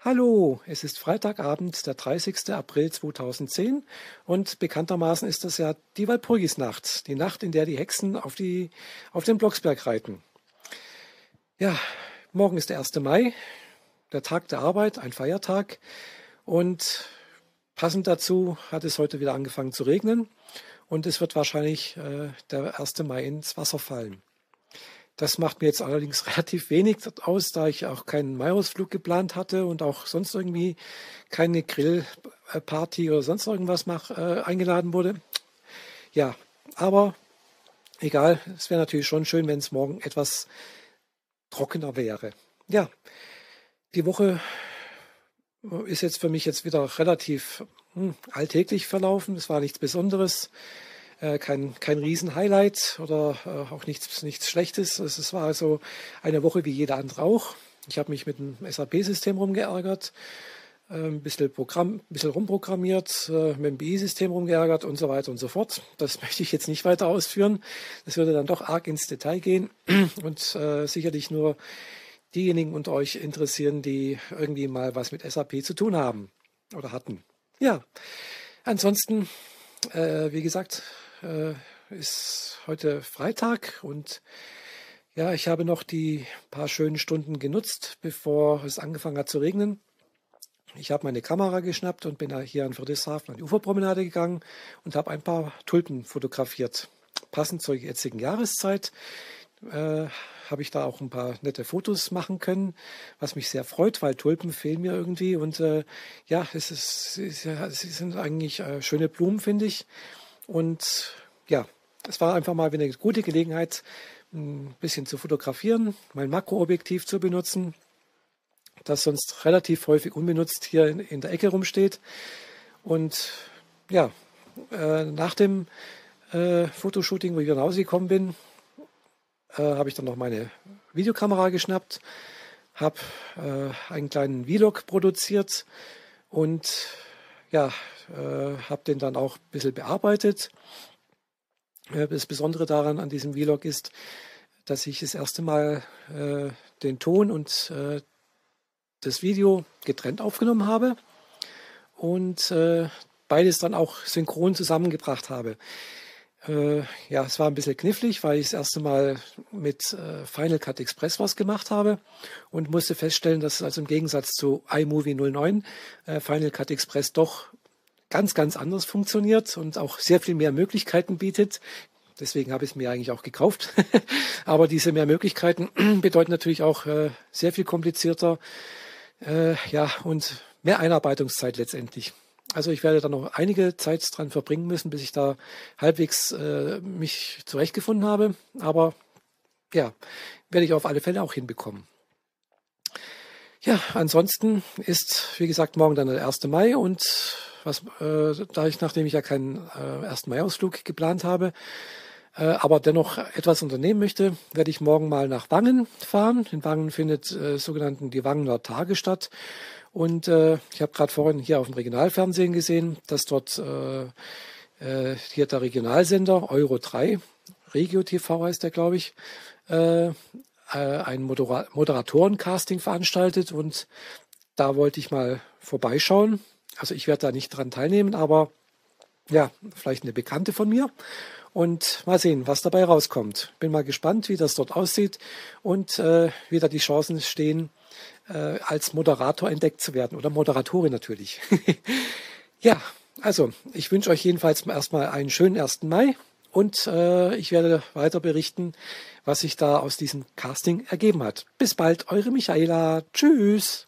Hallo, es ist Freitagabend, der 30. April 2010 und bekanntermaßen ist das ja die Walpurgisnacht, die Nacht, in der die Hexen auf den Blocksberg reiten. Ja, morgen ist der 1. Mai, der Tag der Arbeit, ein Feiertag und passend dazu hat es heute wieder angefangen zu regnen und es wird wahrscheinlich der 1. Mai ins Wasser fallen. Das macht mir jetzt allerdings relativ wenig aus, da ich auch keinen Maiausflug geplant hatte und auch sonst irgendwie keine Grillparty oder sonst irgendwas eingeladen wurde. Ja, aber egal, es wäre natürlich schon schön, wenn es morgen etwas trockener wäre. Ja, die Woche ist jetzt für mich wieder relativ alltäglich verlaufen. Es war nichts Besonderes. Kein Riesen-Highlight oder auch nichts Schlechtes. Es war also eine Woche wie jede andere auch. Ich habe mich mit dem SAP-System rumgeärgert, ein bisschen rumprogrammiert, mit dem BI-System rumgeärgert und so weiter und so fort. Das möchte ich jetzt nicht weiter ausführen. Das würde dann doch arg ins Detail gehen und sicherlich nur diejenigen unter euch interessieren, die irgendwie mal was mit SAP zu tun haben oder hatten. Ja, ansonsten, wie gesagt, ist heute Freitag und ja, ich habe noch die paar schönen Stunden genutzt, bevor es angefangen hat zu regnen. Ich habe meine Kamera geschnappt und bin hier an Friedrichshafen an die Uferpromenade gegangen und habe ein paar Tulpen fotografiert. Passend zur jetzigen Jahreszeit habe ich da auch ein paar nette Fotos machen können, was mich sehr freut, weil Tulpen fehlen mir irgendwie und ja, sie sind eigentlich schöne Blumen, finde ich. Und ja, es war einfach mal wieder eine gute Gelegenheit, ein bisschen zu fotografieren, mein Makroobjektiv zu benutzen, das sonst relativ häufig unbenutzt hier in der Ecke rumsteht. Und ja, nach dem Fotoshooting, wo ich wieder rausgekommen bin, habe ich dann noch meine Videokamera geschnappt, habe einen kleinen Vlog produziert und ja, habe den dann auch ein bisschen bearbeitet. Das Besondere daran an diesem Vlog ist, dass ich das erste Mal den Ton und das Video getrennt aufgenommen habe und beides dann auch synchron zusammengebracht habe. Ja, es war ein bisschen knifflig, weil ich das erste Mal mit Final Cut Express was gemacht habe und musste feststellen, dass also im Gegensatz zu iMovie 09 Final Cut Express doch ganz anders funktioniert und auch sehr viel mehr Möglichkeiten bietet. Deswegen habe ich es mir eigentlich auch gekauft. Aber diese mehr Möglichkeiten bedeuten natürlich auch sehr viel komplizierter ja, und mehr Einarbeitungszeit letztendlich. Also ich werde da noch einige Zeit dran verbringen müssen, bis ich da halbwegs mich zurechtgefunden habe. Aber ja, werde ich auf alle Fälle auch hinbekommen. Ja, ansonsten ist, wie gesagt, morgen dann der 1. Mai und nachdem ich ja keinen 1. Mai-Ausflug geplant habe, aber dennoch etwas unternehmen möchte, werde ich morgen mal nach Wangen fahren. In Wangen findet die Wangener Tage statt. Und ich habe gerade vorhin hier auf dem Regionalfernsehen gesehen, dass dort hier der Regionalsender Euro 3, Regio TV heißt der, glaube ich, ein Moderatorencasting veranstaltet und da wollte ich mal vorbeischauen. Also ich werde da nicht dran teilnehmen, aber ja, vielleicht eine Bekannte von mir und mal sehen, was dabei rauskommt. Bin mal gespannt, wie das dort aussieht und wie da die Chancen stehen, als Moderator entdeckt zu werden oder Moderatorin natürlich. Ja, also ich wünsche euch jedenfalls erstmal einen schönen 1. Mai und ich werde weiter berichten, was sich da aus diesem Casting ergeben hat. Bis bald, eure Michaela. Tschüss.